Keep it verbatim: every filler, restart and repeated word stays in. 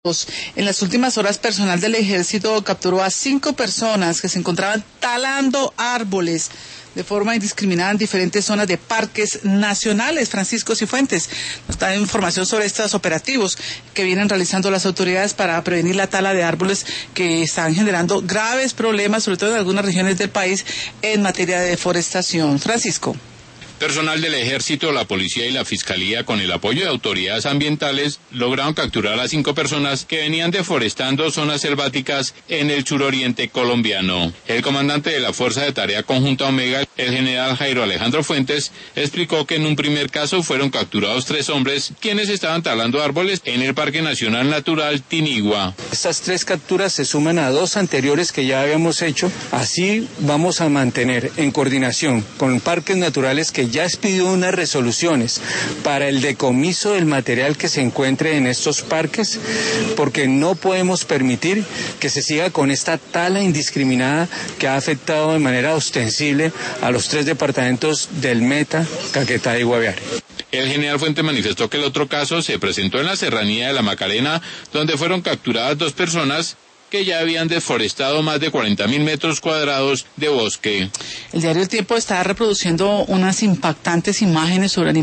En las últimas horas, personal del Ejército capturó a cinco personas que se encontraban talando árboles de forma indiscriminada en diferentes zonas de parques nacionales. Francisco Cifuentes nos da información sobre estos operativos que vienen realizando las autoridades para prevenir la tala de árboles que están generando graves problemas, sobre todo en algunas regiones del país, en materia de deforestación. Francisco. Personal del Ejército, la Policía y la Fiscalía, con el apoyo de autoridades ambientales, lograron capturar a cinco personas que venían deforestando zonas selváticas en el suroriente colombiano. El comandante de la Fuerza de Tarea Conjunta Omega, el general Jairo Alejandro Fuentes, explicó que en un primer caso fueron capturados tres hombres quienes estaban talando árboles en el Parque Nacional Natural Tinigua. Estas tres capturas se suman a dos anteriores que ya habíamos hecho. Así vamos a mantener en coordinación con parques naturales que ya expidió unas resoluciones para el decomiso del material que se encuentre en estos parques, porque no podemos permitir que se siga con esta tala indiscriminada que ha afectado de manera ostensible a los tres departamentos del Meta, Caquetá y Guaviare. El general Fuentes manifestó que el otro caso se presentó en la serranía de la Macarena, donde fueron capturadas dos personas que ya habían deforestado más de cuarenta mil metros cuadrados de bosque. El diario El Tiempo está reproduciendo unas impactantes imágenes sobre